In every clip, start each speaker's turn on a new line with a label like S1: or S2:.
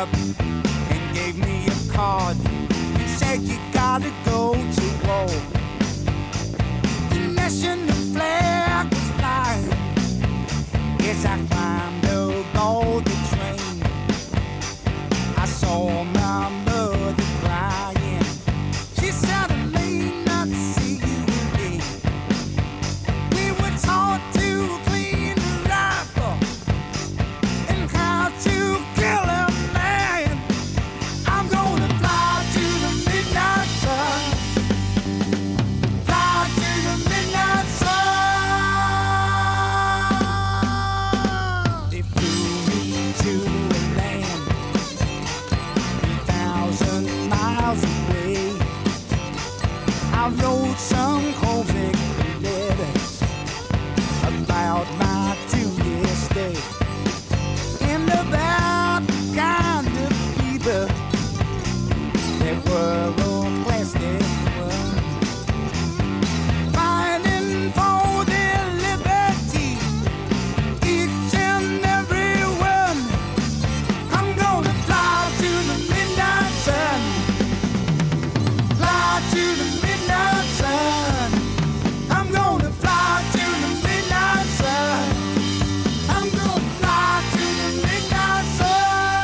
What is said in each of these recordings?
S1: up and gave me a card. He said you gotta go to war. The national flag was flying as I climbed the golden train. I saw my mother crying. She said I may not see you again. We were taught to clean the rifle and how to kill a man. I'm gonna fly to the midnight sun. Fly to the midnight sun. They flew me to a land 3,000 miles away. I wrote some cozy letters about my 2-year stay and about the kind of people that were oppressed fighting for their liberty, each and every one. I'm gonna fly to the midnight sun. Fly to the midnight sun. I'm gonna fly to the midnight sun. I'm gonna fly to the midnight sun.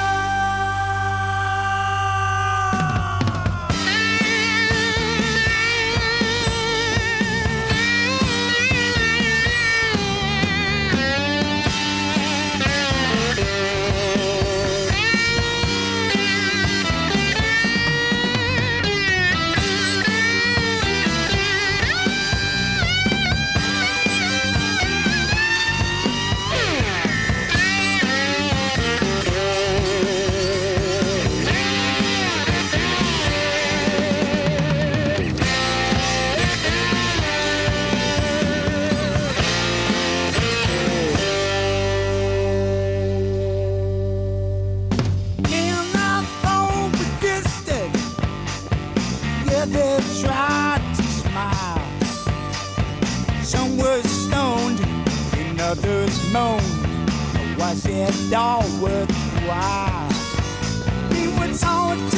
S1: And I thought we kissed it. Yeah, they tried to smile. Some were stoned and others moaned. Was it all worthwhile? We were taught to